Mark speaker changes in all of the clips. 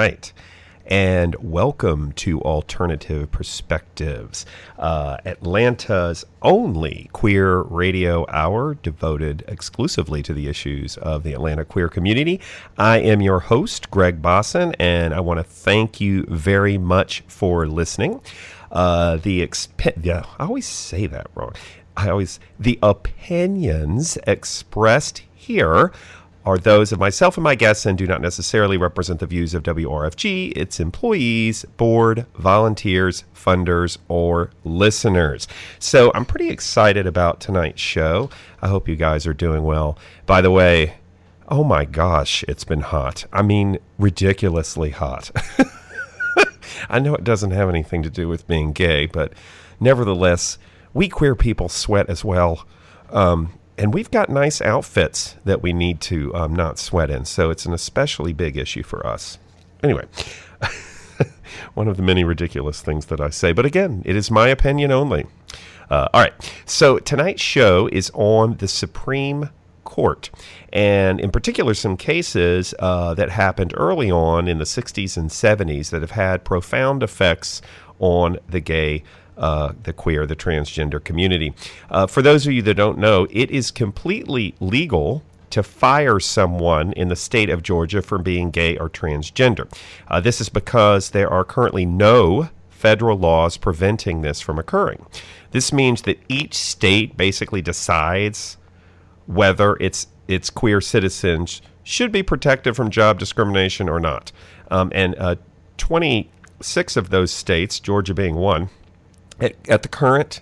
Speaker 1: right. And welcome to Alternative Perspectives, Atlanta's only queer radio hour devoted exclusively to the issues of the Atlanta queer community. I am your host, Greg Bosson, and I want to thank you very much for listening. I always say that wrong. The opinions expressed here are those of myself and my guests and do not necessarily represent the views of WRFG, its employees, board, volunteers, funders, or listeners. So I'm pretty excited about tonight's show. I hope you guys are doing well. By the way, oh my gosh, it's been hot. I mean, ridiculously hot. I know it doesn't have anything to do with being gay, but nevertheless, we queer people sweat as well. And we've got nice outfits that we need to not sweat in, so it's an especially big issue for us. Anyway, one of the many ridiculous things that I say, but again, it is my opinion only. All right, so tonight's show is on the Supreme Court, and in particular some cases that happened early on in the 60s and 70s that have had profound effects on the gay the queer, the transgender community. For those of you that don't know, it is completely legal to fire someone in the state of Georgia for being gay or transgender. This is because there are currently no federal laws preventing this from occurring. This means that each state basically decides whether its queer citizens should be protected from job discrimination or not. And 26 of those states, Georgia being one, at the current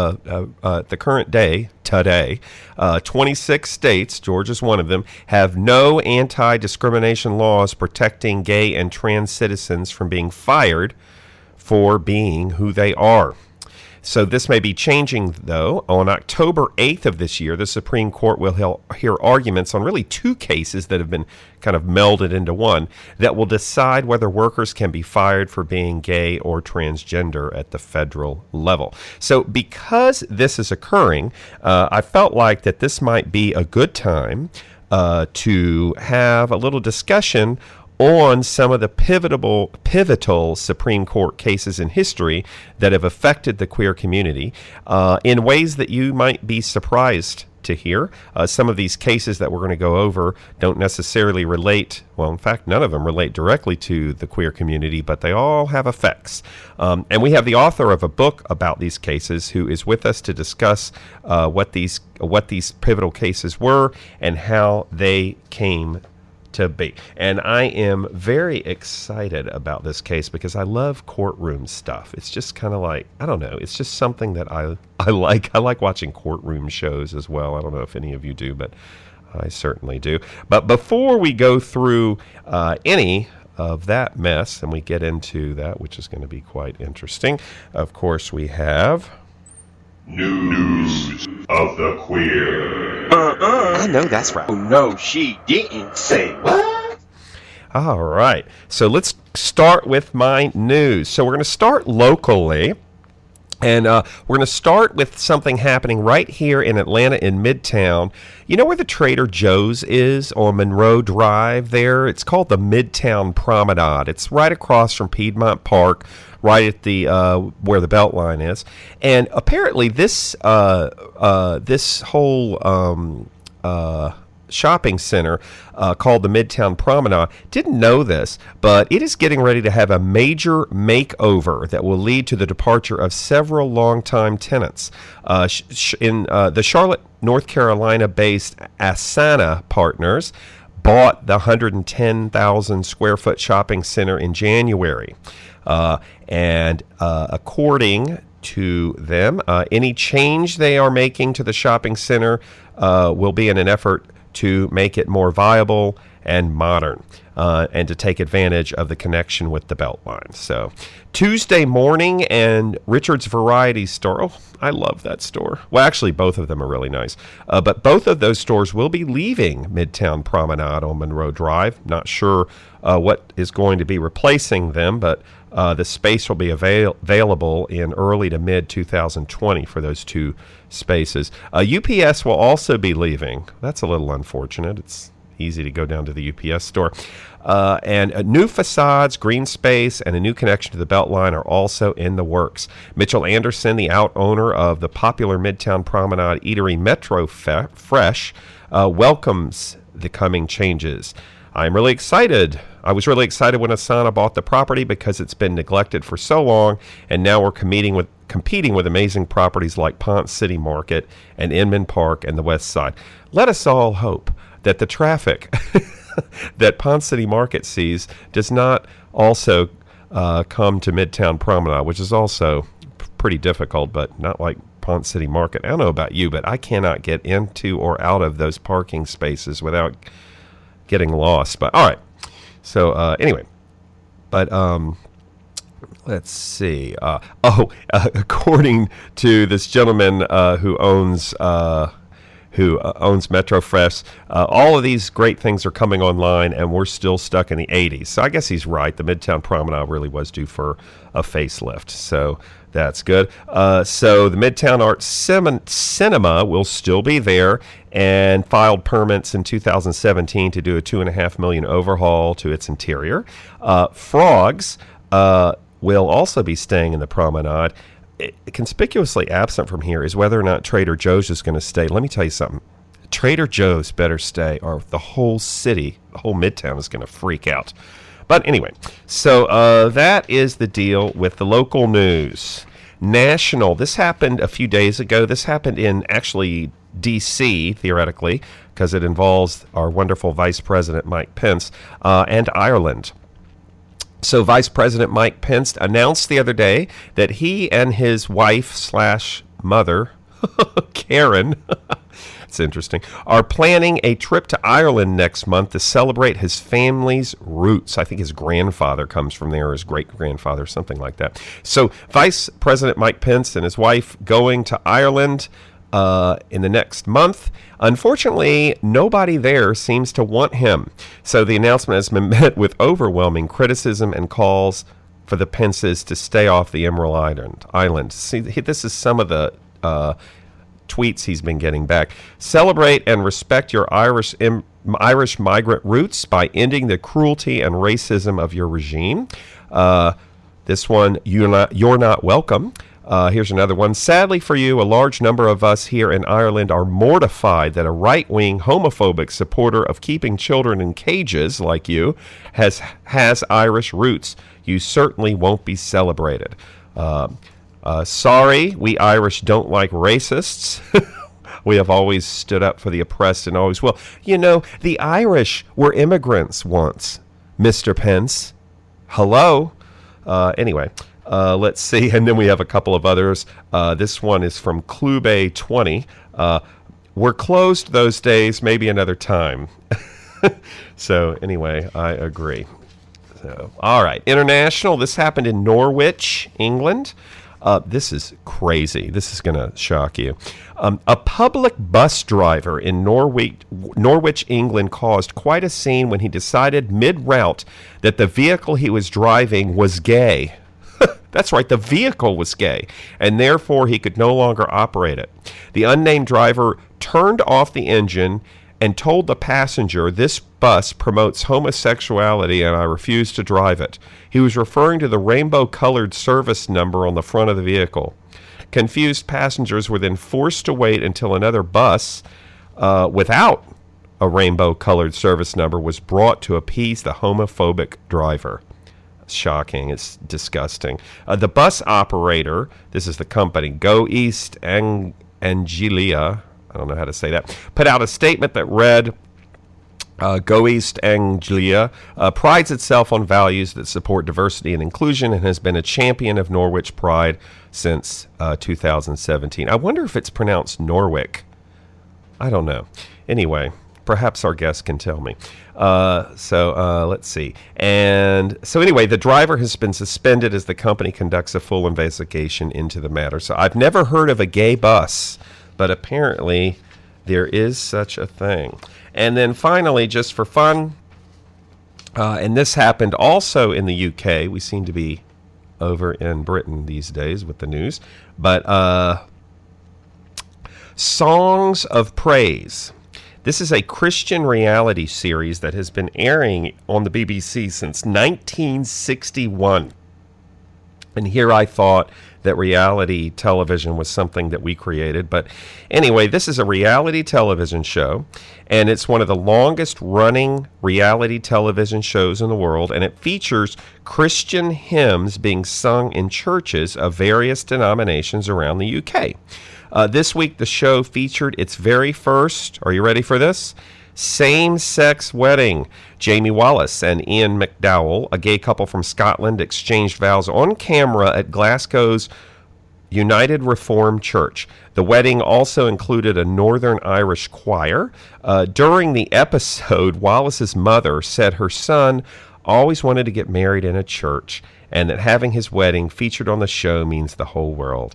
Speaker 1: day, today, 26 states, Georgia's one of them, have no anti-discrimination laws protecting gay and trans citizens from being fired for being who they are. So this may be changing, though. On October 8th of this year, the Supreme Court will hear arguments on really two cases that have been kind of melded into one that will decide whether workers can be fired for being gay or transgender at the federal level. So because this is occurring, I felt like that this might be a good time to have a little discussion on some of the pivotal Supreme Court cases in history that have affected the queer community in ways that you might be surprised to hear. Some of these cases that we're going to go over don't necessarily relate, well, in fact, none of them relate directly to the queer community, but they all have effects. And we have the author of a book about these cases who is with us to discuss what these pivotal cases were and how they came to be. And I am very excited about this case because I love courtroom stuff. It's just kind of like, I don't know, it's just something that I like. I like watching courtroom shows as well. I don't know if any of you do, but I certainly do. But before we go through any of that mess and we get into that, which is going to be quite interesting, of course we have
Speaker 2: News of the Queer.
Speaker 3: I know that's right.
Speaker 4: Oh, no, she didn't say what?
Speaker 1: All right. So let's start with my news. So we're going to start locally. And we're going to start with something happening right here in Atlanta in Midtown. You know where the Trader Joe's is on Monroe Drive there? It's called the Midtown Promenade. It's right across from Piedmont Park, right at the where the Beltline is. And apparently this whole shopping center called the Midtown Promenade didn't know this, but it is getting ready to have a major makeover that will lead to the departure of several longtime tenants. In the Charlotte, North Carolina-based Asana Partners bought the 110,000 square foot shopping center in January, and according to them, any change they are making to the shopping center will be in an effort to make it more viable and modern, and to take advantage of the connection with the Beltline. So Tuesday morning, and Richard's Variety Store, oh, I love that store. Well, actually, both of them are really nice. But both of those stores will be leaving Midtown Promenade on Monroe Drive. Not sure what is going to be replacing them, but the space will be available in early to mid 2020 for those two spaces. UPS will also be leaving. That's a little unfortunate. It's easy to go down to the UPS store. And new facades, green space, and a new connection to the Beltline are also in the works. Mitchell Anderson, the owner of the popular Midtown Promenade eatery Metro Fresh, welcomes the coming changes. I'm really excited. I was really excited when Asana bought the property because it's been neglected for so long, and now we're competing with amazing properties like Ponce City Market and Inman Park and the West Side. Let us all hope that the traffic that Ponce City Market sees does not also come to Midtown Promenade, which is also pretty difficult, but not like Ponce City Market. I don't know about you, but I cannot get into or out of those parking spaces without getting lost. But all right. So anyway, but let's see. According to this gentleman who owns Metro Fresh, all of these great things are coming online, and we're still stuck in the 80s. So I guess he's right. The Midtown Promenade really was due for a facelift. So that's good. So the Midtown Arts Cinema will still be there, and filed permits in 2017 to do a $2.5 million overhaul to its interior. Frogs will also be staying in the Promenade. Conspicuously absent from here is whether or not Trader Joe's is going to stay. Let me tell you something. Trader Joe's better stay, or the whole city, the whole Midtown is going to freak out. But anyway, so that is the deal with the local news. National, this happened a few days ago. This happened in actually D.C., theoretically, because it involves our wonderful Vice President Mike Pence, and Ireland. So Vice President Mike Pence announced the other day that he and his wife/mother, Karen, it's interesting, are planning a trip to Ireland next month to celebrate his family's roots. I think his grandfather comes from there, or his great-grandfather, something like that. So Vice President Mike Pence and his wife going to Ireland in the next month. Unfortunately, nobody there seems to want him. So the announcement has been met with overwhelming criticism and calls for the Pences to stay off the Emerald Island. See, this is some of the tweets he's been getting back. Celebrate and respect your Irish migrant roots by ending the cruelty and racism of your regime. This one, you're not welcome. Here's another one. Sadly for you, a large number of us here in Ireland are mortified that a right-wing homophobic supporter of keeping children in cages like you has Irish roots. You certainly won't be celebrated. Sorry, we Irish don't like racists. We have always stood up for the oppressed and always will. You know, the Irish were immigrants once, Mr. Pence. Hello? Anyway. Let's see, and then we have a couple of others. This one is from Clube 20. We're closed those days, maybe another time. So anyway, I agree. So, all right, international. This happened in Norwich, England. This is crazy. This is going to shock you. A public bus driver in Norwich, England, caused quite a scene when he decided mid-route that the vehicle he was driving was gay. That's right, the vehicle was gay, and therefore he could no longer operate it. The unnamed driver turned off the engine and told the passenger, "This bus promotes homosexuality and I refuse to drive it." He was referring to the rainbow-colored service number on the front of the vehicle. Confused passengers were then forced to wait until another bus without a rainbow-colored service number was brought to appease the homophobic driver. Shocking. It's disgusting. The bus operator, this is the company, Go East Anglia, I don't know how to say that, put out a statement that read, Go East Anglia prides itself on values that support diversity and inclusion and has been a champion of Norwich pride since 2017. I wonder if it's pronounced Norwich. I don't know. Anyway, perhaps our guest can tell me. So let's see. And so anyway, the driver has been suspended as the company conducts a full investigation into the matter. So I've never heard of a gay bus, but apparently there is such a thing. And then finally, just for fun, and this happened also in the UK. We seem to be over in Britain these days with the news. But songs of praise. This is a Christian reality series that has been airing on the BBC since 1961. And here I thought that reality television was something that we created. But anyway, this is a reality television show, and it's one of the longest running reality television shows in the world, and it features Christian hymns being sung in churches of various denominations around the UK. This week, the show featured its very first, are you ready for this? Same-sex wedding. Jamie Wallace and Ian McDowell, a gay couple from Scotland, exchanged vows on camera at Glasgow's United Reformed Church. The wedding also included a Northern Irish choir. During the episode, Wallace's mother said her son always wanted to get married in a church, and that having his wedding featured on the show means the whole world.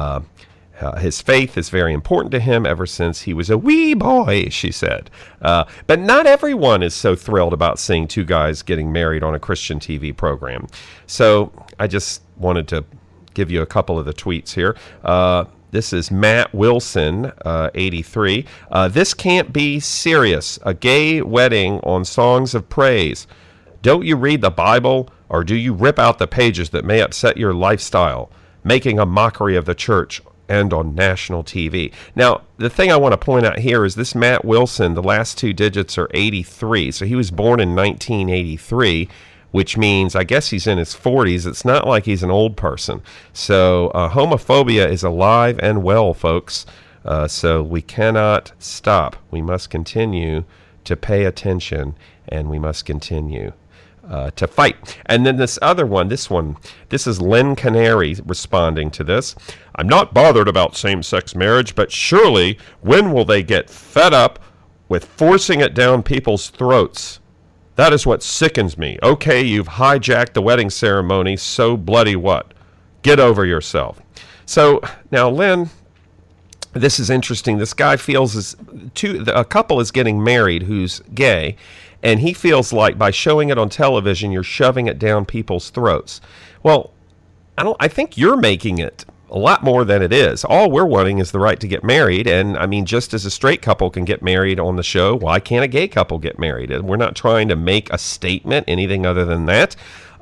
Speaker 1: His faith is very important to him ever since he was a wee boy, she said. But not everyone is so thrilled about seeing two guys getting married on a Christian TV program. So I just wanted to give you a couple of the tweets here. This is Matt Wilson, 83. This can't be serious. A gay wedding on songs of praise. Don't you read the Bible, or do you rip out the pages that may upset your lifestyle, making a mockery of the church and on national TV? Now, the thing I want to point out here is this Matt Wilson, the last two digits are 83. So he was born in 1983, which means I guess he's in his 40s. It's not like he's an old person. So homophobia is alive and well, folks. So we cannot stop. We must continue to pay attention, and we must continue to fight. And then this other one, this is Lynn Canary responding to this. I'm not bothered about same-sex marriage, but surely when will they get fed up with forcing it down people's throats? That is what sickens me. Okay, you've hijacked the wedding ceremony, so bloody what? Get over yourself. So now, Lynn, this is interesting. This guy feels a couple is getting married who's gay, and he feels like by showing it on television, you're shoving it down people's throats. Well, I think you're making it a lot more than it is. All we're wanting is the right to get married. And I mean, just as a straight couple can get married on the show, why can't a gay couple get married? And we're not trying to make a statement, anything other than that.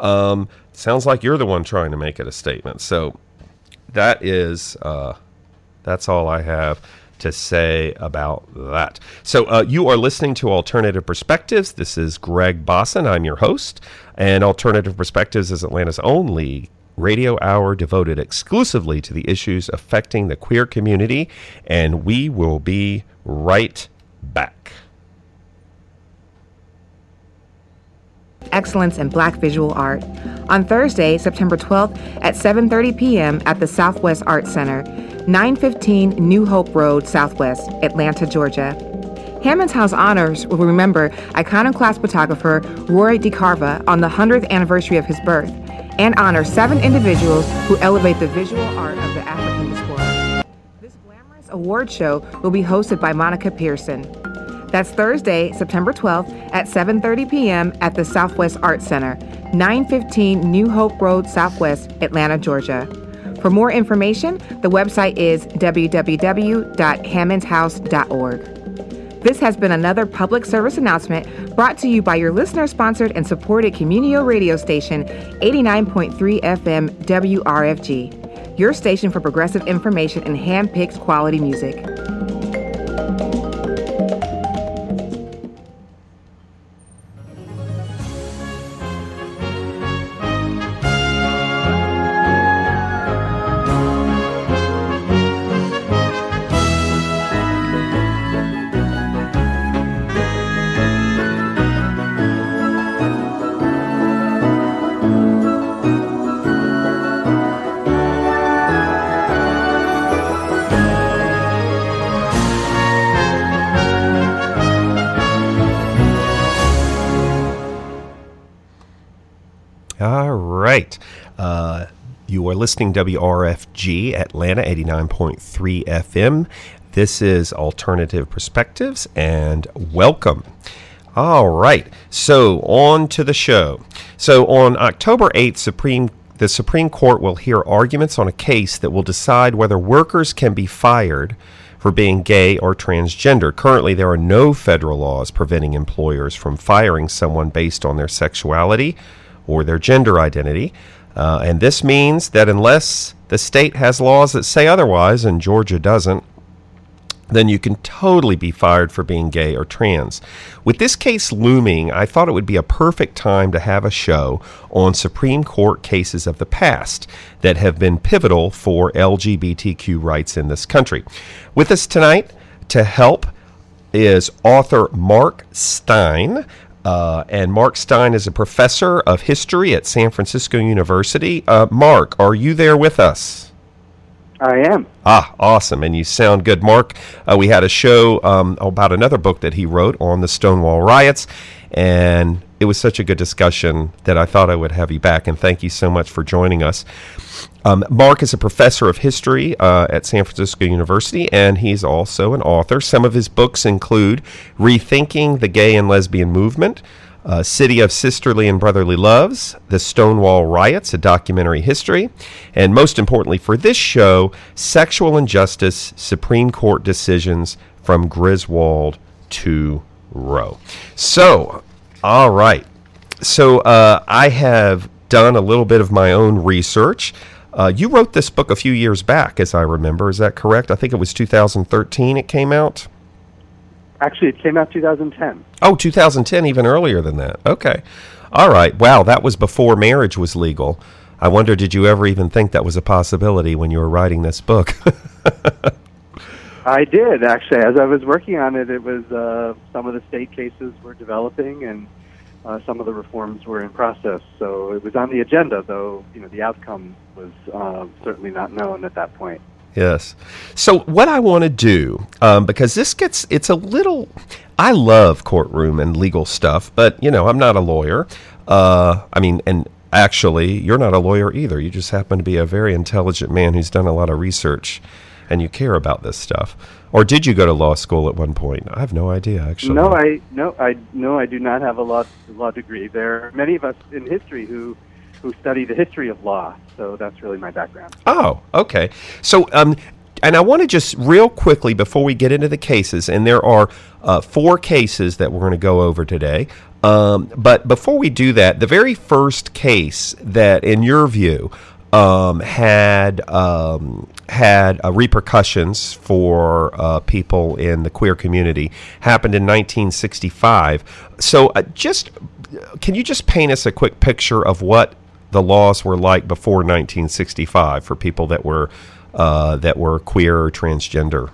Speaker 1: Sounds like you're the one trying to make it a statement. So that is, that's all I have to say about that. So you are listening to Alternative Perspectives. This is Greg Bosson. I'm your host. And Alternative Perspectives is Atlanta's only radio hour devoted exclusively to the issues affecting the queer community. And we will be right back.
Speaker 5: Excellence in Black Visual Art on Thursday, September 12th at 7:30 p.m. at the Southwest Art Center, 915 New Hope Road, Southwest, Atlanta, Georgia. Hammond's House Honors will remember iconoclast photographer Roy DeCarva on the 100th anniversary of his birth and honor 7 individuals who elevate the visual art of the African diaspora. This glamorous award show will be hosted by Monica Pearson. That's Thursday, September 12th at 7:30 p.m. at the Southwest Art Center, 915 New Hope Road, Southwest, Atlanta, Georgia. For more information, the website is www.hammondshouse.org. This has been another public service announcement brought to you by your listener-sponsored and supported community radio station, 89.3 FM WRFG, your station for progressive information and hand-picked quality music.
Speaker 1: All right. You are listening to WRFG Atlanta 89.3 FM. This is Alternative Perspectives, and welcome. All right. So on to the show. So on October 8th, the Supreme Court will hear arguments on a case that will decide whether workers can be fired for being gay or transgender. Currently, there are no federal laws preventing employers from firing someone based on their sexuality or their gender identity. And this means that unless the state has laws that say otherwise, and Georgia doesn't, then you can totally be fired for being gay or trans. With this case looming, I thought it would be a perfect time to have a show on Supreme Court cases of the past that have been pivotal for LGBTQ rights in this country. With us tonight to help is author Mark Steyn. And Mark Steyn is a professor of history at San Francisco University. Mark, are you there with us?
Speaker 6: I am.
Speaker 1: Awesome. And you sound good. Mark, we had a show about another book that he wrote on the Stonewall riots, and it was such a good discussion that I thought I would have you back, and thank you so much for joining us. Mark is a professor of history at San Francisco University, and he's also an author. Some of his books include Rethinking the Gay and Lesbian Movement, City of Sisterly and Brotherly Loves, The Stonewall Riots, a documentary history, and most importantly for this show, Sexual Injustice, Supreme Court Decisions from Griswold to Roe. So, all right. So I have done a little bit of my own research. You wrote this book a few years back, as I remember. Is that correct? I think it was 2013 it came out.
Speaker 6: Actually, it came out 2010.
Speaker 1: Oh, 2010, even earlier than that. Okay. All right. Wow, that was before marriage was legal. I wonder, did you ever even think that was a possibility when you were writing this book?
Speaker 6: I did, actually. As I was working on it, it was some of the state cases were developing, and some of the reforms were in process. So it was on the agenda, though the outcome was certainly not known at that point.
Speaker 1: Yes. So what I want to do, because it's a little, I love courtroom and legal stuff, but, I'm not a lawyer. And actually, you're not a lawyer either. You just happen to be a very intelligent man who's done a lot of research, and you care about this stuff. Or did you go to law school at one point? I have no idea, actually.
Speaker 6: No, I do not have a law degree. There are many of us in history who study the history of law, so that's really my background.
Speaker 1: Oh, okay. So, and I want to just real quickly, before we get into the cases, and there are 4 cases that we're going to go over today, but before we do that, the very first case that, in your view, had repercussions for people in the queer community happened in 1965. So can you just paint us a quick picture of what the laws were like before 1965 for people that were queer or transgender?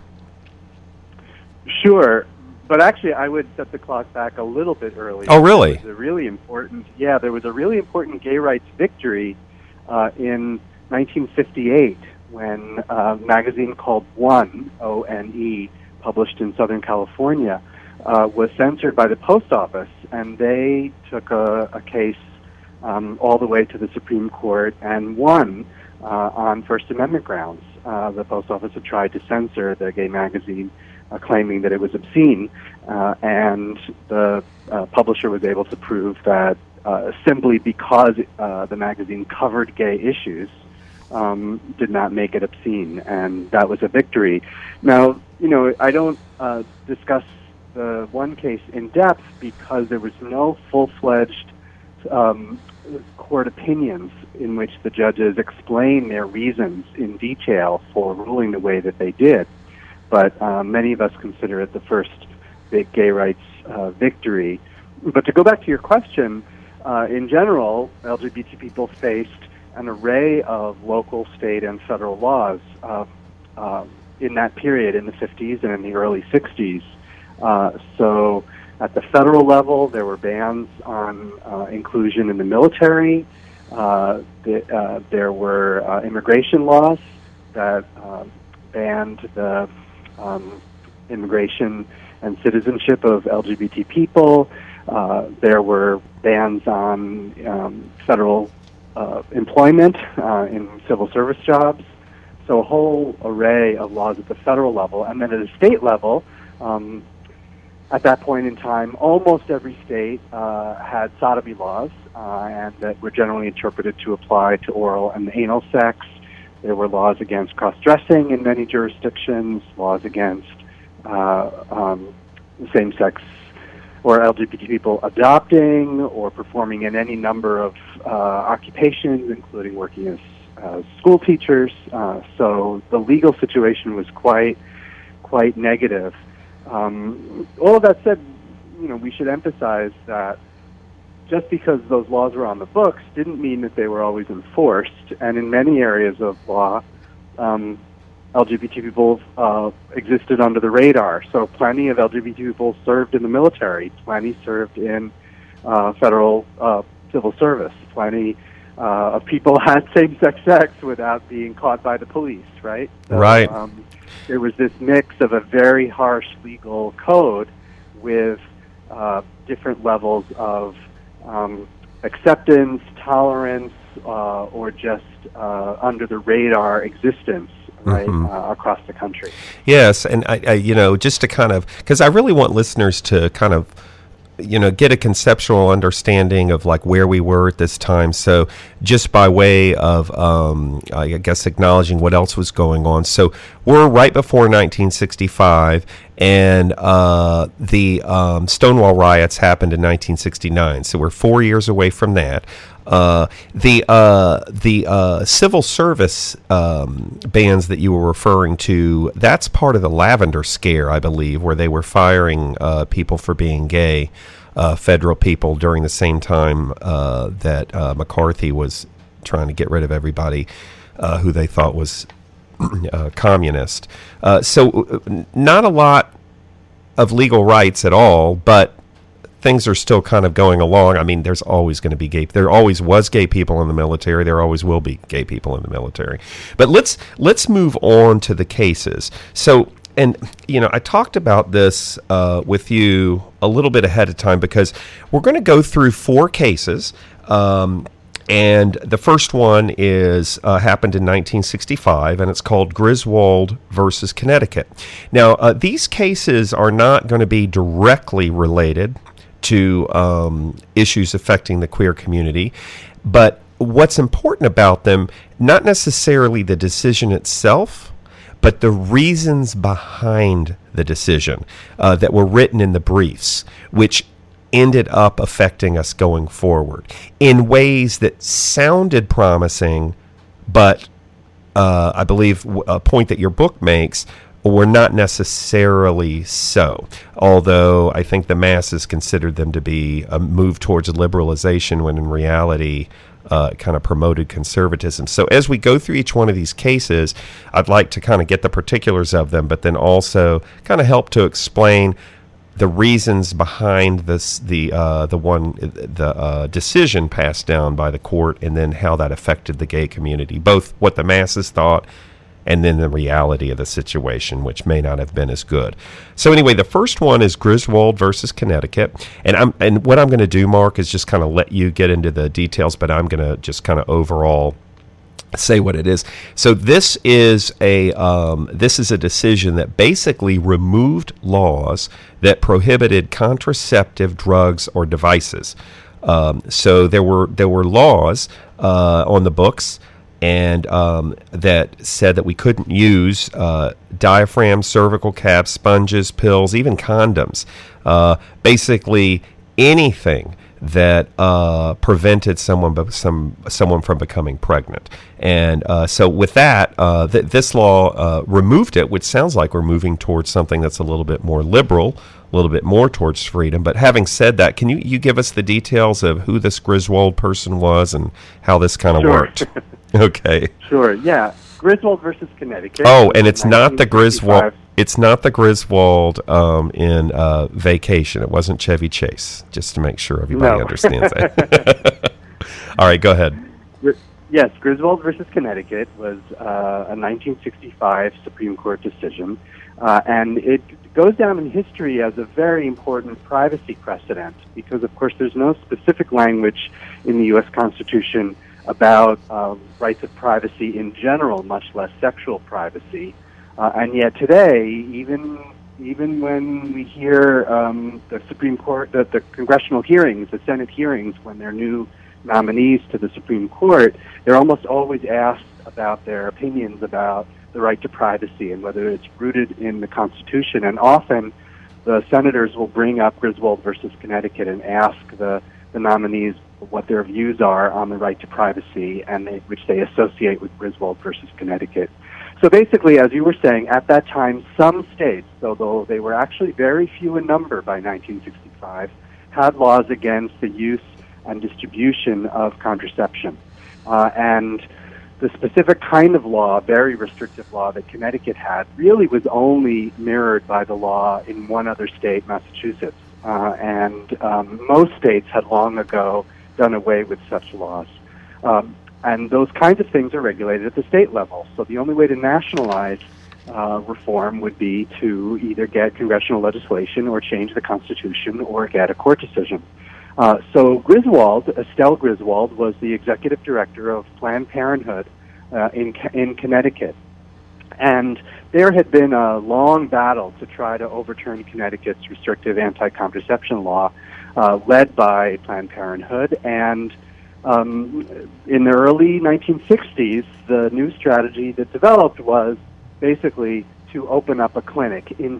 Speaker 6: Sure, but actually I would set the clock back a little bit earlier.
Speaker 1: Oh, really?
Speaker 6: There was a really important gay rights victory in 1958 when a magazine called One, O-N-E, published in Southern California, was censored by the post office, and they took a case all the way to the Supreme Court and won on First Amendment grounds. The post office had tried to censor the gay magazine, claiming that it was obscene, and the publisher was able to prove that simply because the magazine covered gay issues did not make it obscene, and that was a victory. Now, I don't discuss the one case in depth because there was no full-fledged court opinions in which the judges explain their reasons in detail for ruling the way that they did. But many of us consider it the first big gay rights victory. But to go back to your question, in general, LGBT people faced an array of local, state, and federal laws in that period, in the 50s and in the early 60s. So at the federal level, there were bans on inclusion in the military. There were immigration laws that banned the immigration and citizenship of LGBT people. There were bans on federal employment in civil service jobs. So a whole array of laws at the federal level. And then at the state level, at that point in time, almost every state had sodomy laws, and that were generally interpreted to apply to oral and anal sex. There were laws against cross-dressing in many jurisdictions, laws against same-sex or LGBT people adopting or performing in any number of occupations, including working as school teachers. So the legal situation was quite negative. All of that said, we should emphasize that just because those laws were on the books didn't mean that they were always enforced. And in many areas of law, LGBT people existed under the radar. So plenty of LGBT people served in the military. Plenty served in federal civil service. Plenty of people had same-sex sex without being caught by the police, right? So,
Speaker 1: right.
Speaker 6: There was this mix of a very harsh legal code with different levels of acceptance, tolerance, or just under-the-radar existence, right, across the country.
Speaker 1: Yes, and I just to kind of, because I really want listeners to kind of, get a conceptual understanding of like where we were at this time. So just by way of, I guess, acknowledging what else was going on. So we're right before 1965, and the Stonewall riots happened in 1969. So we're 4 years away from that. The civil service bans that you were referring to, that's part of the Lavender Scare, I believe, where they were firing people for being gay, federal people, during the same time that McCarthy was trying to get rid of everybody who they thought was communist. So not a lot of legal rights at all, but things are still kind of going along. I mean, there's always going to be gay. There always was gay people in the military. There always will be gay people in the military. But let's move on to the cases. So, and I talked about this with you a little bit ahead of time because we're going to go through 4 cases. And the first one is happened in 1965, and it's called Griswold versus Connecticut. Now, these cases are not going to be directly related to issues affecting the queer community, but what's important about them, not necessarily the decision itself, but the reasons behind the decision that were written in the briefs, which ended up affecting us going forward in ways that sounded promising, but I believe a point that your book makes were not necessarily so, although I think the masses considered them to be a move towards liberalization when in reality kind of promoted conservatism. So as we go through each one of these cases, I'd like to kind of get the particulars of them, but then also kind of help to explain the reasons behind this, the decision passed down by the court, and then how that affected the gay community, both what the masses thought and then the reality of the situation, which may not have been as good. So anyway, the first one is Griswold versus Connecticut. And what I'm going to do, Mark, is just kind of let you get into the details, but I'm going to just kind of overall say what it is. So this is a decision that basically removed laws that prohibited contraceptive drugs or devices. So there were laws on the books and that said that we couldn't use diaphragms, cervical caps, sponges, pills, even condoms. Basically anything that prevented someone from becoming pregnant. And so with that, this law removed it, which sounds like we're moving towards something that's a little bit more liberal, a little bit more towards freedom. But having said that, can you give us the details of who this Griswold person was and how this kind of worked? Okay.
Speaker 6: Sure, yeah. Griswold versus Connecticut.
Speaker 1: Oh, and it's not the Griswold. It's not the Griswold in Vacation. It wasn't Chevy Chase, just to make sure everybody understands that. All right, go ahead.
Speaker 6: Yes, Griswold versus Connecticut was a 1965 Supreme Court decision, and it goes down in history as a very important privacy precedent because, of course, there's no specific language in the U.S. Constitution about rights of privacy in general, much less sexual privacy. And yet today, even when we hear the Supreme Court, the congressional hearings, the Senate hearings, when they're new nominees to the Supreme Court, they're almost always asked about their opinions about the right to privacy and whether it's rooted in the Constitution. And often the senators will bring up Griswold versus Connecticut and ask the nominees what their views are on the right to privacy, and which they associate with Griswold versus Connecticut. So basically, as you were saying, at that time, some states, although they were actually very few in number by 1965, had laws against the use and distribution of contraception. And the specific kind of law, very restrictive law, that Connecticut had really was only mirrored by the law in one other state, Massachusetts. And most states had long ago done away with such laws. And those kinds of things are regulated at the state level. So the only way to nationalize reform would be to either get congressional legislation or change the Constitution or get a court decision. So Griswold, Estelle Griswold, was the executive director of Planned Parenthood in Connecticut. And there had been a long battle to try to overturn Connecticut's restrictive anti-contraception law led by Planned Parenthood. And in the early 1960s, the new strategy that developed was basically to open up a clinic in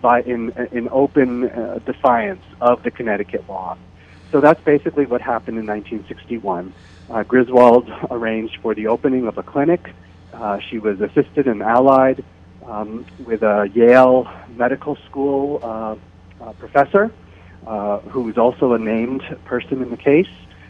Speaker 6: open defiance of the Connecticut law. So that's basically what happened in 1961. Griswold arranged for the opening of a clinic. She was assisted and allied with a Yale Medical School professor who was also a named person in the case.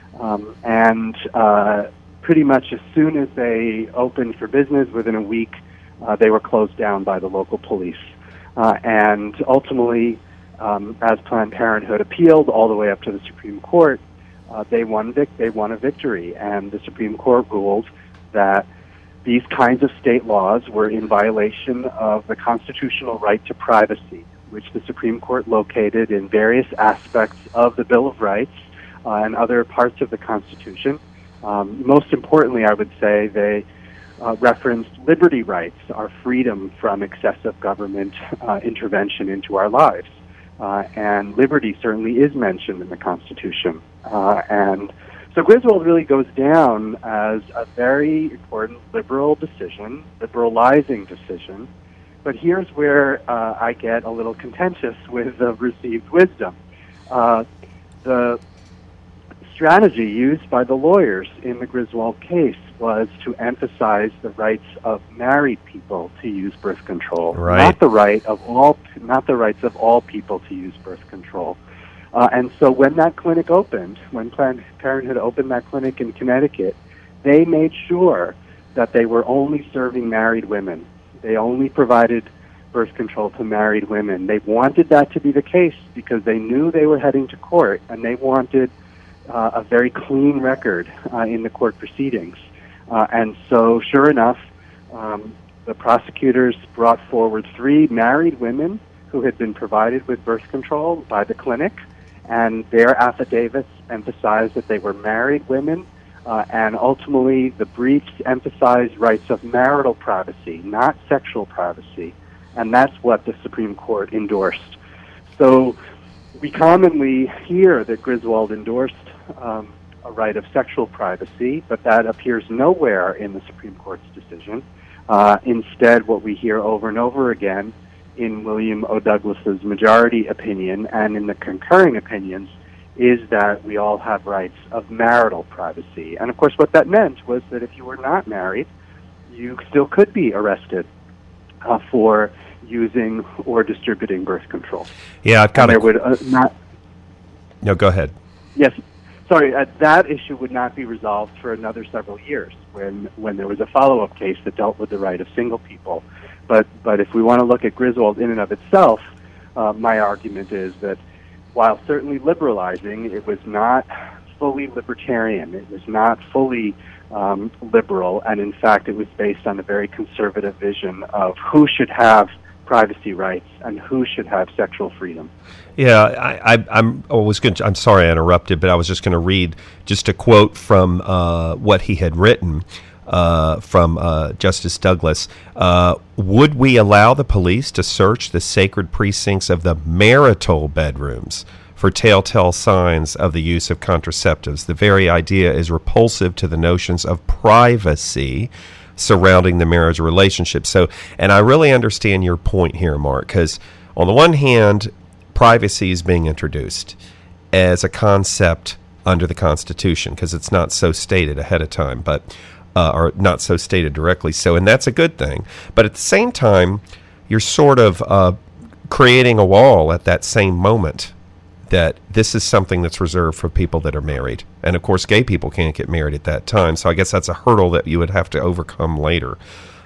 Speaker 6: And pretty much as soon as they opened for business, within a week, they were closed down by the local police. And ultimately, as Planned Parenthood appealed all the way up to the Supreme Court, they won a victory. And the Supreme Court ruled that these kinds of state laws were in violation of the constitutional right to privacy, which the Supreme Court located in various aspects of the Bill of Rights and other parts of the Constitution. Most importantly, I would say they referenced liberty rights, our freedom from excessive government intervention into our lives. And liberty certainly is mentioned in the Constitution. And so Griswold really goes down as a very important liberalizing decision. But here's where I get a little contentious with the received wisdom. The strategy used by the lawyers in the Griswold case was to emphasize the rights of married people to use birth control, not the rights of all people to use birth control. And so when that clinic opened, when Planned Parenthood opened that clinic in Connecticut, they made sure that they were only serving married women. They only provided birth control to married women. They wanted that to be the case because they knew they were heading to court, and they wanted a very clean record in the court proceedings. And so, sure enough, the prosecutors brought forward 3 married women who had been provided with birth control by the clinic, and their affidavits emphasized that they were married women, and ultimately the briefs emphasized rights of marital privacy, not sexual privacy, and that's what the Supreme Court endorsed. So we commonly hear that Griswold endorsed a right of sexual privacy, but that appears nowhere in the Supreme Court's decision. Instead, what we hear over and over again in William O. Douglas's majority opinion and in the concurring opinions is that we all have rights of marital privacy. And of course, what that meant was that if you were not married, you still could be arrested for using or distributing birth control.
Speaker 1: Yeah, I've got
Speaker 6: there would not.
Speaker 1: No, go ahead.
Speaker 6: Yes. Sorry, that issue would not be resolved for another several years when there was a follow-up case that dealt with the right of single people. But if we want to look at Griswold in and of itself, my argument is that while certainly liberalizing, it was not fully libertarian. It was not fully liberal, and in fact, it was based on a very conservative vision of who should have privacy rights and who should have sexual freedom.
Speaker 1: Yeah, I'm sorry I interrupted, but I was just going to read just a quote from what he had written from Justice Douglas. Would we allow the police to search the sacred precincts of the marital bedrooms for telltale signs of the use of contraceptives? The very idea is repulsive to the notions of privacy surrounding the marriage relationship. So, and I really understand your point here, Mark, because on the one hand, privacy is being introduced as a concept under the Constitution, because it's not so stated ahead of time, but or not so stated directly. So, and that's a good thing. But at the same time, you're sort of creating a wall at that same moment that this is something that's reserved for people that are married. And, of course, gay people can't get married at that time. So I guess that's a hurdle that you would have to overcome later.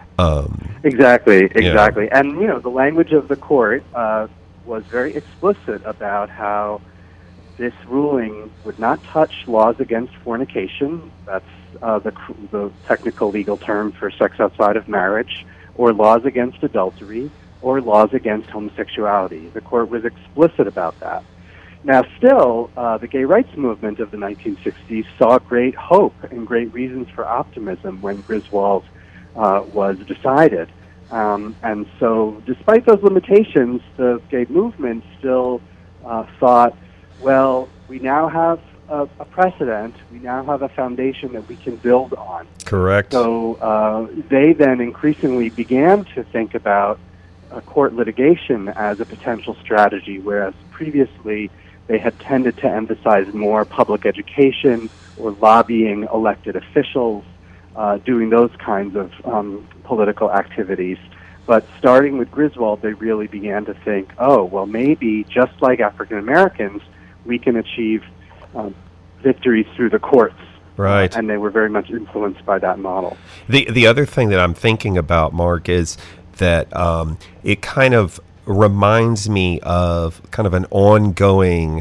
Speaker 6: Exactly.
Speaker 1: Yeah.
Speaker 6: And, the language of the court was very explicit about how this ruling would not touch laws against fornication. That's the technical legal term for sex outside of marriage, or laws against adultery, or laws against homosexuality. The court was explicit about that. Now, still, the gay rights movement of the 1960s saw great hope and great reasons for optimism when Griswold was decided. And so, despite those limitations, the gay movement still thought, well, we now have a precedent, we now have a foundation that we can build on.
Speaker 1: Correct.
Speaker 6: So they then increasingly began to think about court litigation as a potential strategy, whereas previously they had tended to emphasize more public education or lobbying elected officials, doing those kinds of political activities. But starting with Griswold, they really began to think, oh, well, maybe just like African Americans, we can achieve victories through the courts.
Speaker 1: Right.
Speaker 6: And they were very much influenced by that model.
Speaker 1: The other thing that I'm thinking about, Mark, is that it kind of reminds me of kind of an ongoing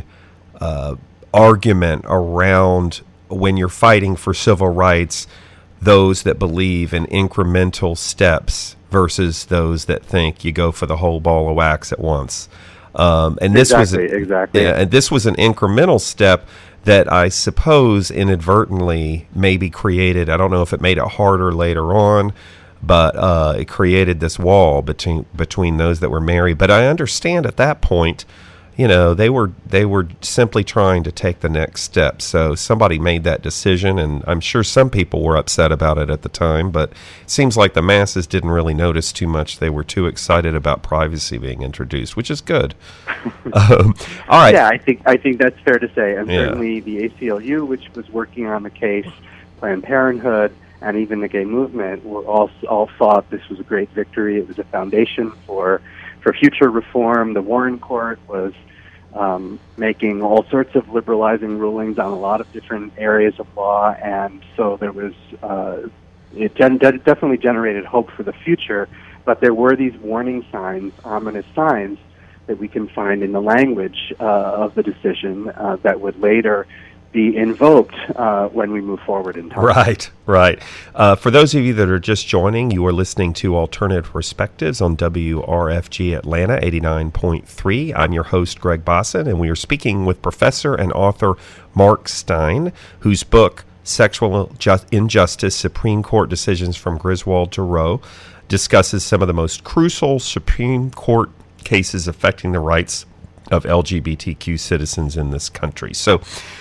Speaker 1: argument around when you're fighting for civil rights, those that believe in incremental steps versus those that think you go for the whole ball of wax at once. And this
Speaker 6: exactly.
Speaker 1: Yeah, and this was an incremental step that I suppose inadvertently maybe created. I don't know if it made it harder later on, but it created this wall between those that were married. But I understand at that point, they were simply trying to take the next step. So somebody made that decision, and I'm sure some people were upset about it at the time, but it seems like the masses didn't really notice too much. They were too excited about privacy being introduced, which is good. All right.
Speaker 6: Yeah, I think that's fair to say. And certainly the ACLU, which was working on the case, Planned Parenthood, and even the gay movement were all thought this was a great victory. It was a foundation for future reform. The Warren Court was making all sorts of liberalizing rulings on a lot of different areas of law, and so there was it definitely generated hope for the future. But there were these warning signs, ominous signs, that we can find in the language of the decision that would later be invoked when we move forward in time.
Speaker 1: Right. For those of you that are just joining, you are listening to Alternative Perspectives on WRFG Atlanta 89.3. I'm your host, Greg Bosson, and we are speaking with professor and author Mark Steyn, whose book, Sexual Injustice, Supreme Court Decisions from Griswold to Roe, discusses some of the most crucial Supreme Court cases affecting the rights of LGBTQ citizens in this country. So,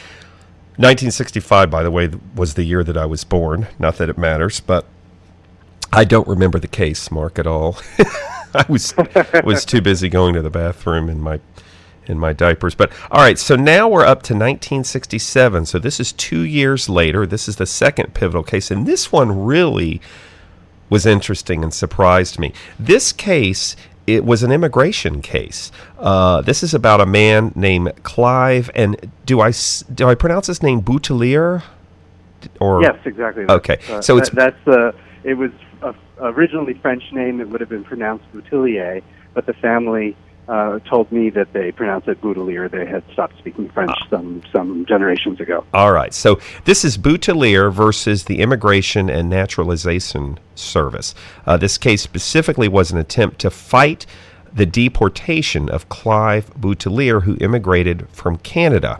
Speaker 1: 1965, by the way, was the year that I was born. Not that it matters, but I don't remember the case, Mark, at all. I was too busy going to the bathroom in my diapers. But all right, so now we're up to 1967. So this is 2 years later. This is the second pivotal case, and this one really was interesting and surprised me. This case, it was an immigration case. This is about a man named Clive, and do I pronounce his name Boutelier? Or
Speaker 6: yes, exactly.
Speaker 1: Okay, so
Speaker 6: it was originally French name. It would have been pronounced Boutelier, but the family told me that they pronounce it Boutelier. They had stopped speaking French some generations ago.
Speaker 1: All right, so this is Boutelier versus the Immigration and Naturalization Service. This case specifically was an attempt to fight the deportation of Clive Boutelier, who immigrated from Canada,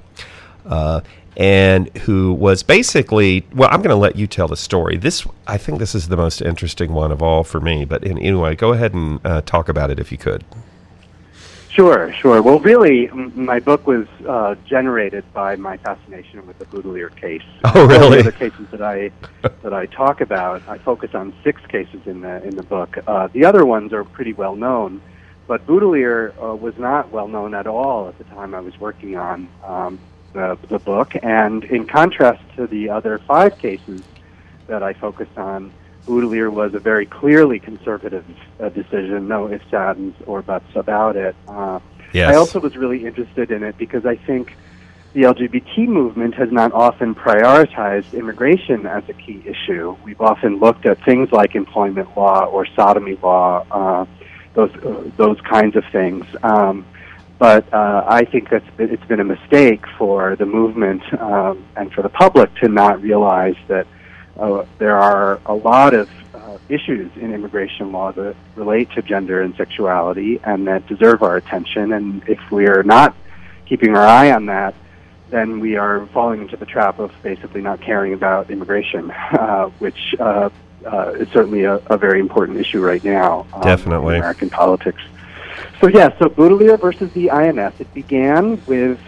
Speaker 1: and who was basically, well, I'm going to let you tell the story. I think this is the most interesting one of all for me, but anyway, go ahead and talk about it if you could.
Speaker 6: Sure. Well, really, my book was generated by my fascination with the Boudelier case.
Speaker 1: Oh, really?
Speaker 6: All the other cases that I talk about, I focus on 6 cases in the book. The other ones are pretty well known, but Boudelier was not well known at all at the time I was working on the book. And in contrast to the other 5 cases that I focused on, Boudelier was a very clearly conservative decision, no ifs, ands, or buts about it.
Speaker 1: Yes.
Speaker 6: I also was really interested in it because I think the LGBT movement has not often prioritized immigration as a key issue. We've often looked at things like employment law or sodomy law, those kinds of things. But I think it's been a mistake for the movement and for the public to not realize that there are a lot of issues in immigration law that relate to gender and sexuality and that deserve our attention. And if we are not keeping our eye on that, then we are falling into the trap of basically not caring about immigration, which is certainly a very important issue right now.
Speaker 1: Definitely.
Speaker 6: In American politics. So Boudelier versus the INS. It began with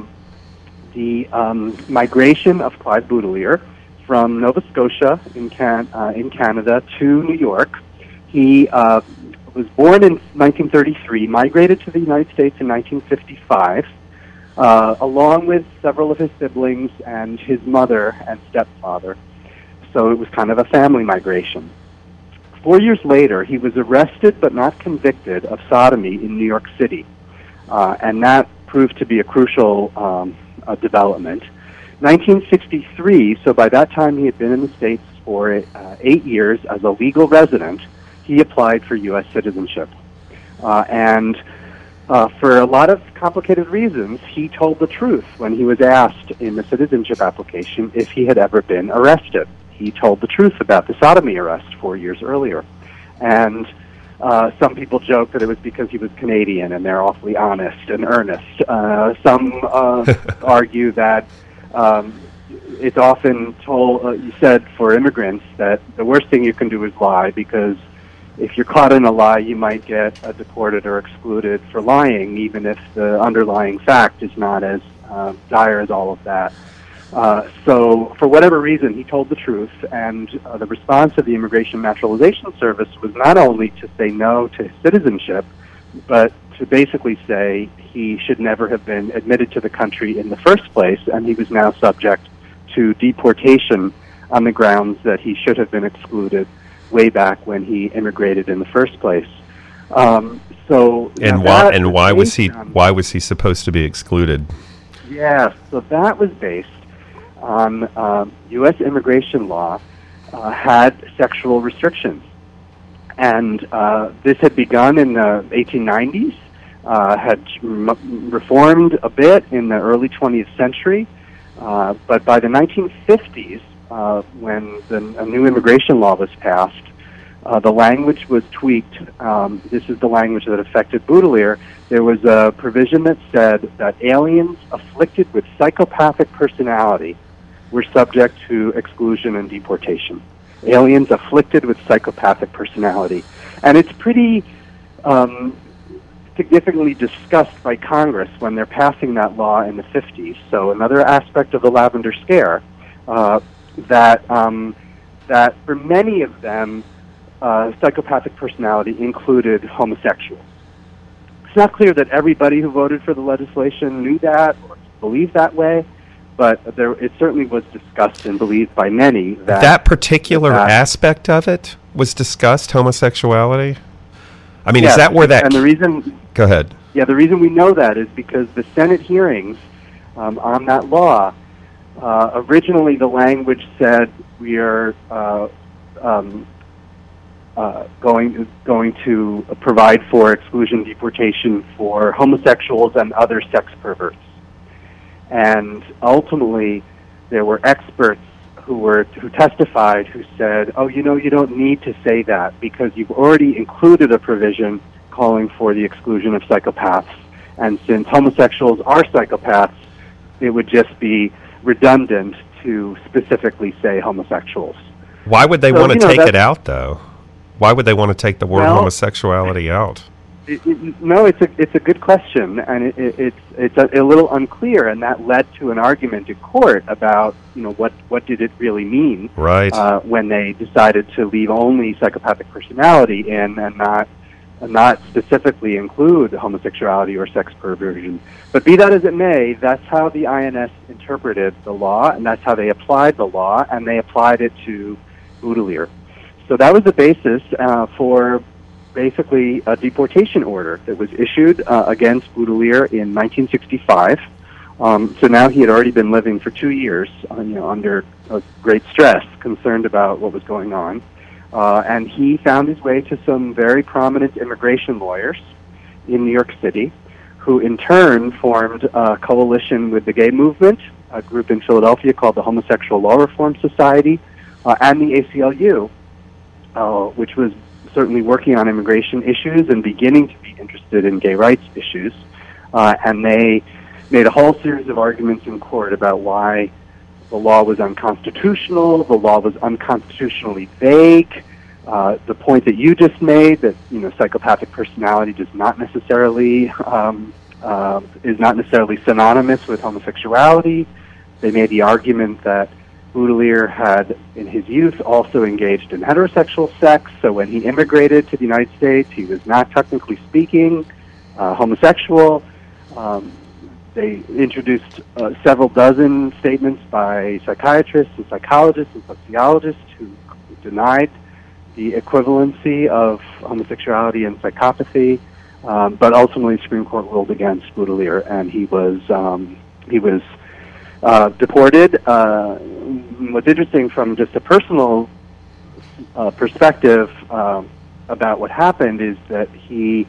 Speaker 6: the migration of Clive Boudelier from Nova Scotia in Canada to New York. He was born in 1933, migrated to the United States in 1955, along with several of his siblings and his mother and stepfather. So it was kind of a family migration. 4 years later, he was arrested but not convicted of sodomy in New York City, and that proved to be a crucial development. 1963, so by that time he had been in the States for 8 years as a legal resident, he applied for U.S. citizenship. And for a lot of complicated reasons, he told the truth when he was asked in the citizenship application if he had ever been arrested. He told the truth about the sodomy arrest 4 years earlier. And some people joke that it was because he was Canadian and they're awfully honest and earnest. Some argue that it's often said for immigrants that the worst thing you can do is lie, because if you're caught in a lie, you might get deported or excluded for lying, even if the underlying fact is not as dire as all of that. So for whatever reason, he told the truth, and the response of the Immigration Naturalization Service was not only to say no to citizenship, but to basically say he should never have been admitted to the country in the first place, and he was now subject to deportation on the grounds that he should have been excluded way back when he immigrated in the first place. Why
Speaker 1: was he supposed to be excluded?
Speaker 6: Yeah, so that was based on U.S. immigration law had sexual restrictions. And this had begun in the 1890s, had reformed a bit in the early 20th century, but by the 1950s, when a new immigration law was passed, the language was tweaked. This is the language that affected Boudelier. There was a provision that said that aliens afflicted with psychopathic personality were subject to exclusion and deportation. Aliens afflicted with psychopathic personality. And it's pretty significantly discussed by Congress when they're passing that law in the 50s. So another aspect of the Lavender Scare, that for many of them, psychopathic personality included homosexuals. It's not clear that everybody who voted for the legislation knew that or believed that way, but it certainly was discussed and believed by many
Speaker 1: that particular aspect of it was discussed, homosexuality. I mean, is that where that?
Speaker 6: And the reason.
Speaker 1: Go ahead.
Speaker 6: Yeah, the reason we know that is because the Senate hearings on that law, originally the language said we are going to provide for exclusion deportation for homosexuals and other sex perverts. And ultimately, there were experts who testified who said, oh, you don't need to say that because you've already included a provision calling for the exclusion of psychopaths. And since homosexuals are psychopaths, it would just be redundant to specifically say homosexuals.
Speaker 1: Why would they want to take it out, though? Why would they want to take the word homosexuality out?
Speaker 6: No, it's a good question, and it's a little unclear, and that led to an argument in court about what did it really mean,
Speaker 1: right?
Speaker 6: When they decided to leave only psychopathic personality in and not specifically include homosexuality or sex perversion. But be that as it may, that's how the INS interpreted the law, and that's how they applied the law, and they applied it to Boutilier. So that was the basis for basically a deportation order that was issued against Boutilier in 1965. So now he had already been living for 2 years, under great stress, concerned about what was going on, and he found his way to some very prominent immigration lawyers in New York City, who in turn formed a coalition with the gay movement, a group in Philadelphia called the Homosexual Law Reform Society, and the ACLU, which was certainly working on immigration issues and beginning to be interested in gay rights issues. And they made a whole series of arguments in court about why the law was unconstitutional, the law was unconstitutionally vague, the point that you just made, that psychopathic personality does not necessarily is not necessarily synonymous with homosexuality. They made the argument that Boutilier had, in his youth, also engaged in heterosexual sex, so when he immigrated to the United States, he was not, technically speaking, homosexual. They introduced several dozen statements by psychiatrists and psychologists and sociologists who denied the equivalency of homosexuality and psychopathy, but ultimately the Supreme Court ruled against Boutilier, and he was deported. What's interesting from just a personal perspective about what happened is that he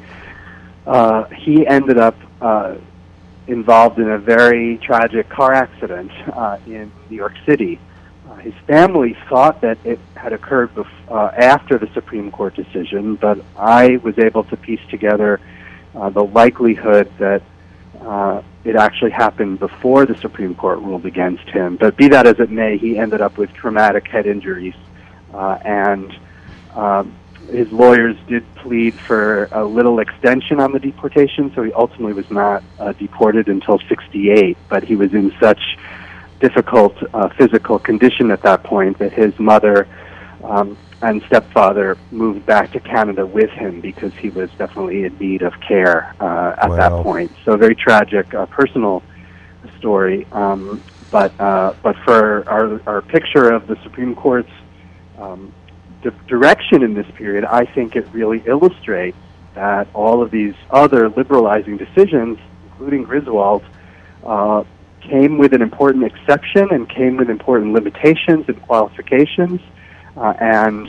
Speaker 6: ended up involved in a very tragic car accident in New York City. His family thought that it had occurred after the Supreme Court decision, but I was able to piece together the likelihood that it actually happened before the Supreme Court ruled against him. But be that as it may, he ended up with traumatic head injuries, and his lawyers did plead for a little extension on the deportation, so he ultimately was not deported until 1968, but he was in such difficult physical condition at that point that his mother and stepfather moved back to Canada with him because he was definitely in need of care at that point. So a very tragic personal story. But for our picture of the Supreme Court's direction in this period, I think it really illustrates that all of these other liberalizing decisions, including Griswold, came with an important exception and came with important limitations and qualifications. And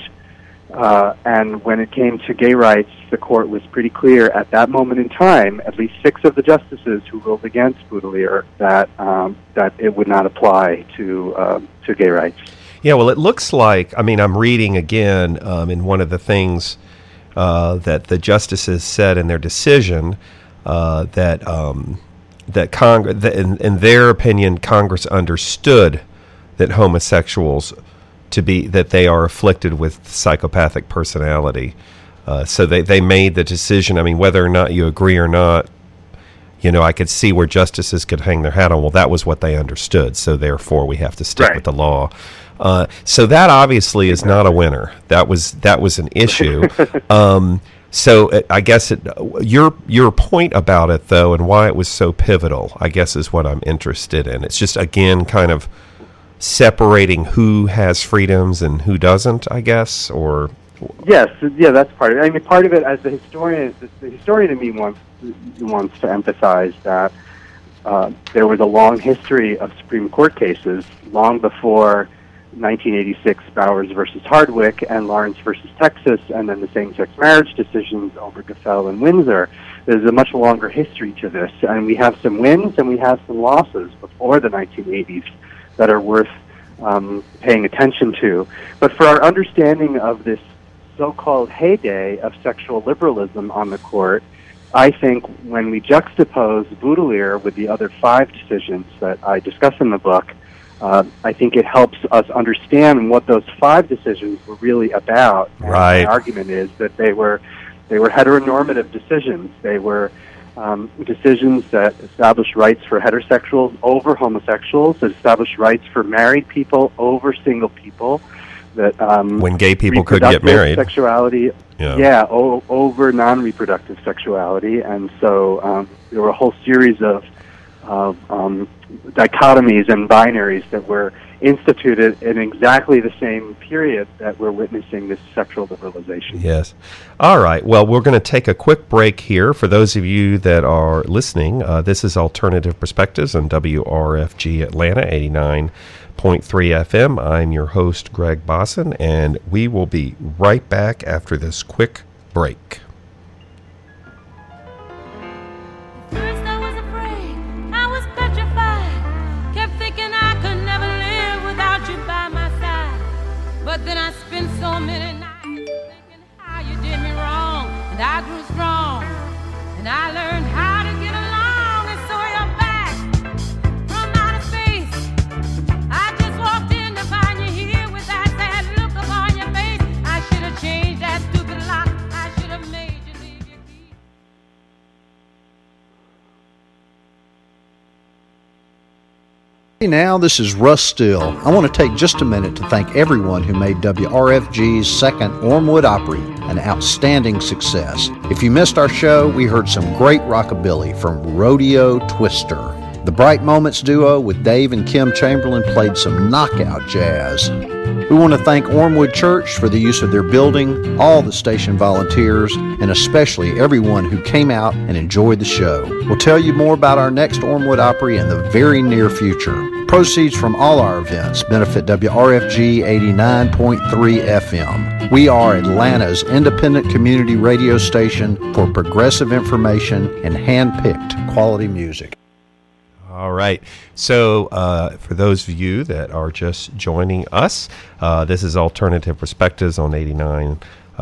Speaker 6: when it came to gay rights, the court was pretty clear at that moment in time, at least 6 of the justices who ruled against Boutilier, that it would not apply to gay rights.
Speaker 1: Yeah, well, it looks like, I'm reading again in one of the things that the justices said in their decision that Congress, in their opinion, Congress understood that homosexuals that they are afflicted with psychopathic personality. So they made the decision. Whether or not you agree or not, I could see where justices could hang their hat on. Well, that was what they understood. So therefore, we have to stick with the law. So that obviously is not a winner. That was an issue. So I guess your point about it, though, and why it was so pivotal, I guess, is what I'm interested in. It's just, again, kind of separating who has freedoms and who doesn't, I guess, or...
Speaker 6: Yes, that's part of it. Part of it, as the historian in me wants to emphasize that there was a long history of Supreme Court cases long before 1986 Bowers versus Hardwick and Lawrence versus Texas, and then the same-sex marriage decisions over Geffel and Windsor. There's a much longer history to this, and we have some wins and we have some losses before the 1980s that are worth paying attention to. But for our understanding of this so-called heyday of sexual liberalism on the court, I think when we juxtapose Boutilier with the other 5 decisions that I discuss in the book, I think it helps us understand what those 5 decisions were really about.
Speaker 1: Right.
Speaker 6: And my argument is that they were They were heteronormative decisions. They were decisions that established rights for heterosexuals over homosexuals, that established rights for married people over single people, that
Speaker 1: when gay people could get married,
Speaker 6: sexuality, over non-reproductive sexuality, and so there were a whole series of dichotomies and binaries that were instituted in exactly the same period that we're witnessing this sexual liberalization.
Speaker 1: Yes. All right. Well, we're going to take a quick break here. For those of you that are listening, this is Alternative Perspectives on WRFG Atlanta 89.3 FM. I'm your host, Greg Bosson, and we will be right back after this quick break.
Speaker 7: But then I spent so many nights thinking how you did me wrong, and I grew strong, and I learned how to get along, and so you're back from outer space. I just walked in to find you here with that sad look upon your face. I should have changed that stupid lock. I should have made you leave your key.
Speaker 8: Hey now, this is Russ Still. I want to take just a minute to thank everyone who made WRFG's second Ormwood Opry an outstanding success. If you missed our show, we heard some great rockabilly from Rodeo Twister. The Bright Moments duo with Dave and Kim Chamberlain played some knockout jazz. We want to thank Ormwood Church for the use of their building, all the station volunteers, and especially everyone who came out and enjoyed the show. We'll tell you more about our next Ormwood Opry in the very near future. Proceeds from all our events benefit WRFG 89.3 FM. We are Atlanta's independent community radio station for progressive information and hand-picked quality music.
Speaker 1: All right. So for those of you that are just joining us, this is Alternative Perspectives on 89.3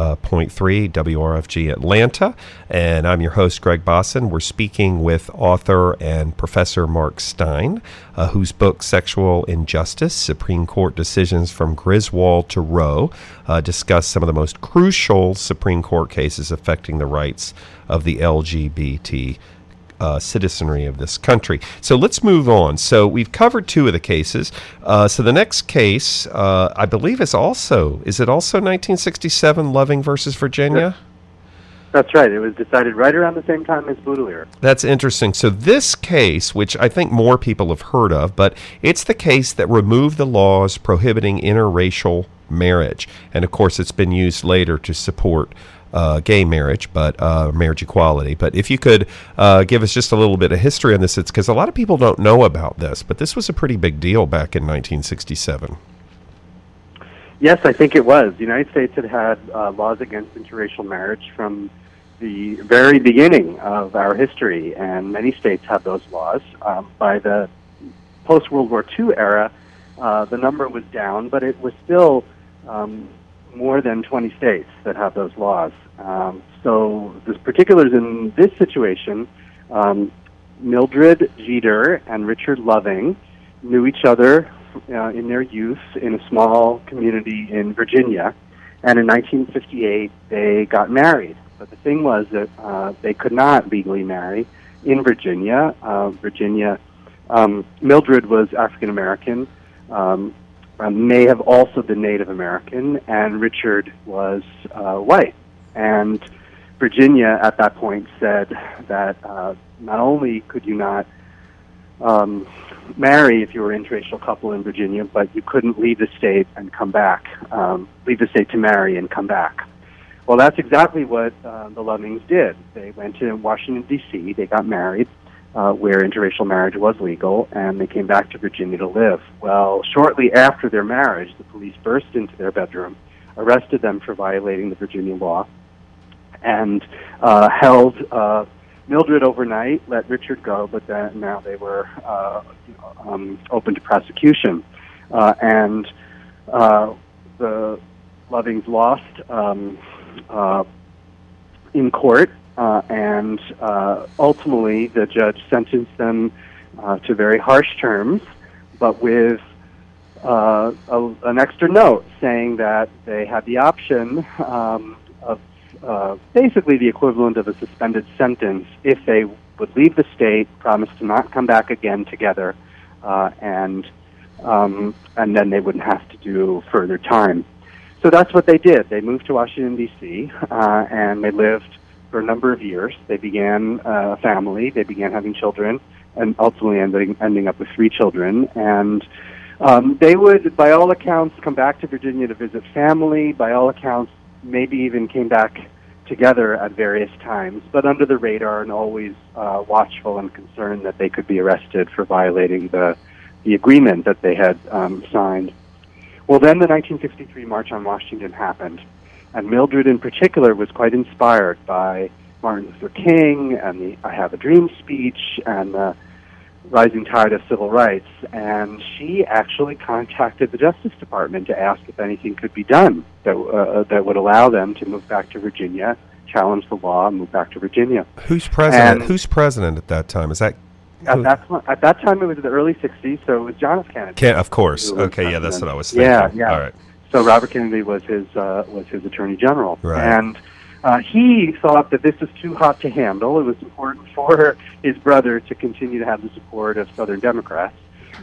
Speaker 1: WRFG Atlanta, and I'm your host, Greg Bosson. We're speaking with author and Professor Mark Stein, whose book, Sexual Injustice, Supreme Court Decisions from Griswold to Roe, discuss some of the most crucial Supreme Court cases affecting the rights of the LGBT citizenry of this country. So let's move on. So we've covered two of the cases. So the next case, I believe, is it also 1967, Loving versus Virginia?
Speaker 6: That's right. It was decided right around the same time as Boudelier.
Speaker 1: That's interesting. So this case, which I think more people have heard of, but it's the case that removed the laws prohibiting interracial marriage. And of course, it's been used later to support gay marriage, but marriage equality. But if you could give us just a little bit of history on this, it's because a lot of people don't know about this, but this was a pretty big deal back in 1967.
Speaker 6: Yes, I think it was. The United States had laws against interracial marriage from the very beginning of our history, and many states have those laws. By the post-World War II era, the number was down, but it was still more than 20 states that have those laws. So the particulars in this situation, Mildred Jeter and Richard Loving knew each other in their youth in a small community in Virginia, and in 1958 they got married. But the thing was that they could not legally marry in Virginia. Mildred was African American, may have also been Native American, and Richard was white. And Virginia at that point said that not only could you not marry if you were an interracial couple in Virginia, but you couldn't leave the state and come back, leave the state to marry and come back. Well, that's exactly what the Lovings did. They went to Washington, D.C., they got married, where interracial marriage was legal, and they came back to Virginia to live. Well, shortly after their marriage, the police burst into their bedroom, arrested them for violating the Virginia law, and held Mildred overnight, let Richard go, but then now they were open to prosecution. And the Lovings lost in court, and ultimately the judge sentenced them to very harsh terms, but with an extra note saying that they had the option basically the equivalent of a suspended sentence if they would leave the state, promise to not come back again together, and then they wouldn't have to do further time. So that's what they did. They moved to Washington, D.C., and they lived for a number of years. They began a family. They began having children, and ultimately ending up with 3 children. And they would, by all accounts, come back to Virginia to visit family. By all accounts, maybe even came back together at various times, but under the radar and always watchful and concerned that they could be arrested for violating the agreement that they had signed. Well, then the 1963 March on Washington happened, and Mildred in particular was quite inspired by Martin Luther King and the I Have a Dream speech and the rising tide of civil rights, and she actually contacted the Justice Department to ask if anything could be done that would allow them to move back to Virginia, challenge the law, and move back to Virginia.
Speaker 1: Who's president? Who's president at that time? Is that
Speaker 6: at that time? It was the early '60s, so it was John F. Kennedy.
Speaker 1: Of course. Okay, yeah, that's what I was thinking.
Speaker 6: Yeah. All right. So Robert Kennedy was his Attorney General,
Speaker 1: right.
Speaker 6: And he thought that this was too hot to handle. It was important for his brother to continue to have the support of Southern Democrats.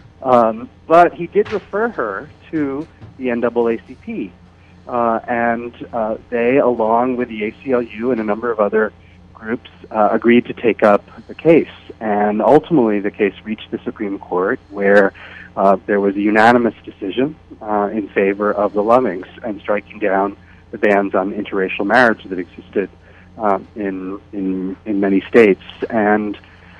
Speaker 6: But he did refer her to the NAACP. And they, along with the ACLU and a number of other groups, agreed to take up the case. And ultimately, the case reached the Supreme Court, where there was a unanimous decision in favor of the Lovings and striking down the bans on interracial marriage that existed in many states. And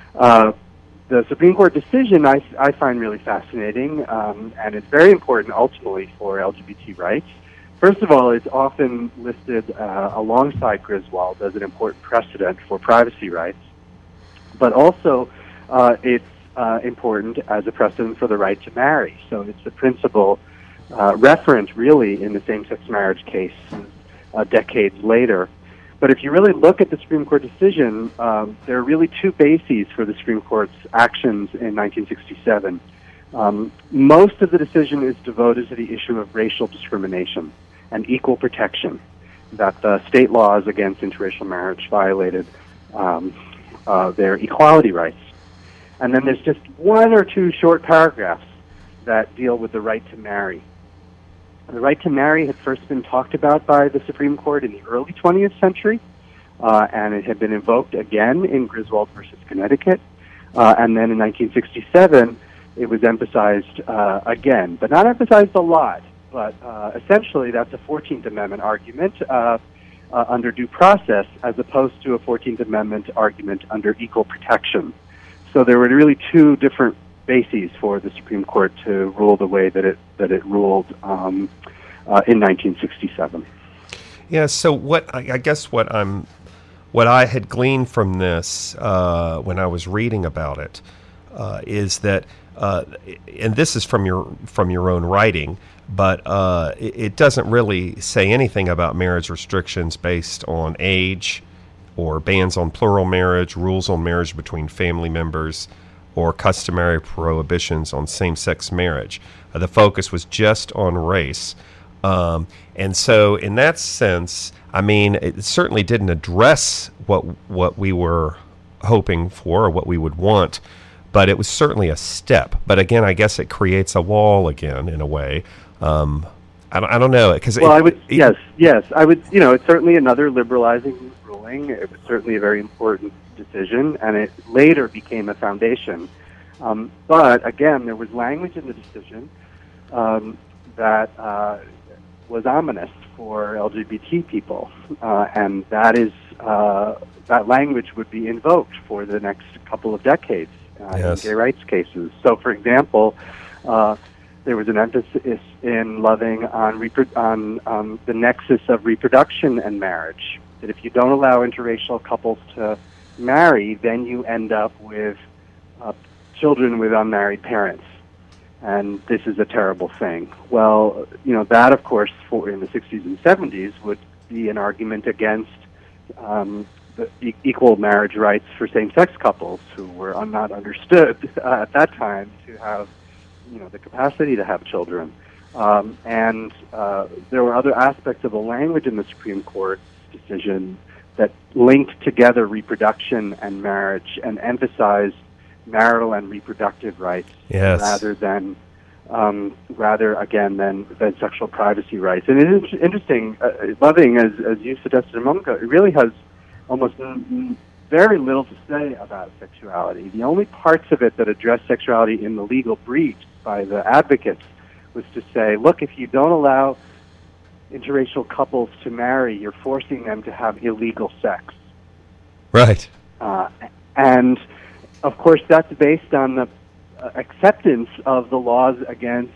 Speaker 6: the Supreme Court decision I find really fascinating, and it's very important ultimately for LGBT rights. First of all, it's often listed alongside Griswold as an important precedent for privacy rights, but also it's important as a precedent for the right to marry. So it's a principle referent really in the same-sex marriage case decades later. But if you really look at the Supreme Court decision, there are really 2 bases for the Supreme Court's actions in 1967. Most of the decision is devoted to the issue of racial discrimination and equal protection, that the state laws against interracial marriage violated their equality rights. And then there's just 1 or 2 short paragraphs that deal with the right to marry. The right to marry had first been talked about by the Supreme Court in the early 20th century, and it had been invoked again in Griswold versus Connecticut. And then in 1967, it was emphasized again, but not emphasized a lot. But essentially, that's a 14th Amendment argument under due process, as opposed to a 14th Amendment argument under equal protection. So there were really 2 different bases for the Supreme Court to rule the way that it ruled in 1967.
Speaker 1: Yeah. So what I had gleaned from this when I was reading about it is that, and this is from your own writing, but it doesn't really say anything about marriage restrictions based on age, or bans on plural marriage, rules on marriage between family members, or customary prohibitions on same-sex marriage. The focus was just on race. And so in that sense, I mean, it certainly didn't address what we were hoping for or what we would want, but it was certainly a step. But again, I guess it creates a wall again in a way. I don't know.
Speaker 6: Yes, I would. It's certainly another liberalizing ruling. It was certainly a very important decision, and it later became a foundation. But again, there was language in the decision that was ominous for LGBT people, and that language would be invoked for the next couple of decades in gay rights cases. So, for example, there was an emphasis in Loving on the nexus of reproduction and marriage. That if you don't allow interracial couples to marry, then you end up with children with unmarried parents. And this is a terrible thing. Well, that, of course, in the 60s and 70s would be an argument against the equal marriage rights for same-sex couples who were not understood at that time to have, the capacity to have children. And there were other aspects of the language in the Supreme Court decision that linked together reproduction and marriage and emphasized marital and reproductive rights rather than than sexual privacy rights. And it is interesting, Loving, as you suggested a moment ago, it really has almost very little to say about sexuality. The only parts of it that address sexuality in the legal briefs by the advocates was to say, look, if you don't allow interracial couples to marry, you're forcing them to have illegal sex.
Speaker 1: Right.
Speaker 6: And, of course, that's based on the acceptance of the laws against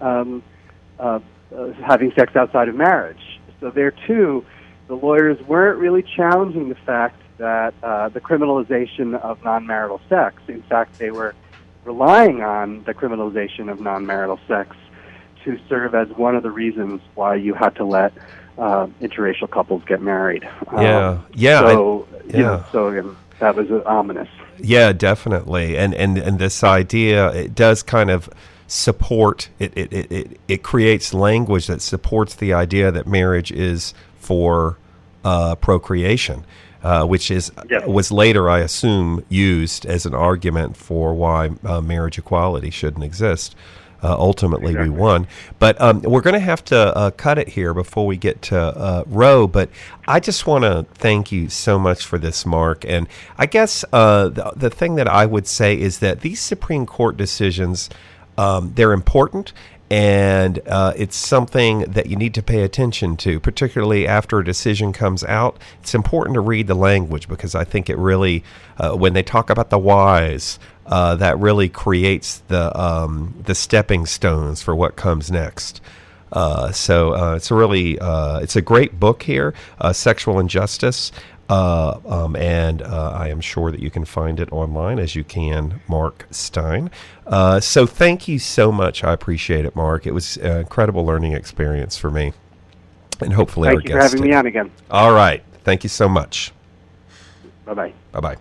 Speaker 6: having sex outside of marriage. So there, too, the lawyers weren't really challenging the fact that the criminalization of non-marital sex, in fact, they were relying on the criminalization of non-marital sex to serve as one of the reasons why you had to let interracial couples get married. So again, that was ominous.
Speaker 1: Yeah, definitely. And this idea, it does kind of support, it creates language that supports the idea that marriage is for procreation, which was later, I assume, used as an argument for why marriage equality shouldn't exist. Ultimately, exactly. We won. But we're going to have to cut it here before we get to Roe. But I just want to thank you so much for this, Mark. And I guess the thing that I would say is that these Supreme Court decisions, they're important. And it's something that you need to pay attention to, particularly after a decision comes out. It's important to read the language because I think it really, when they talk about the whys, that really creates the stepping stones for what comes next. So it's a great book here, Sexual Injustice. And I am sure that you can find it online, as you can Mark Steyn. So thank you so much. I appreciate it, Mark. It was an incredible learning experience for me. And hopefully
Speaker 6: Thank you for having me on again.
Speaker 1: All right. Thank you so much.
Speaker 6: Bye-bye.
Speaker 1: Bye-bye.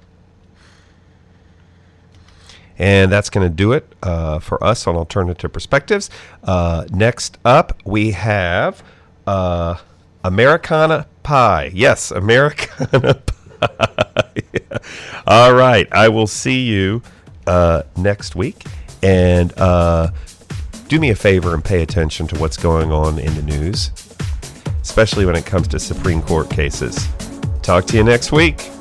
Speaker 1: And that's going to do it for us on Alternative Perspectives. Next up, we have Americana Pie. Yes, Americana Pie. All right. I will see you next week. And do me a favor and pay attention to what's going on in the news, especially when it comes to Supreme Court cases. Talk to you next week.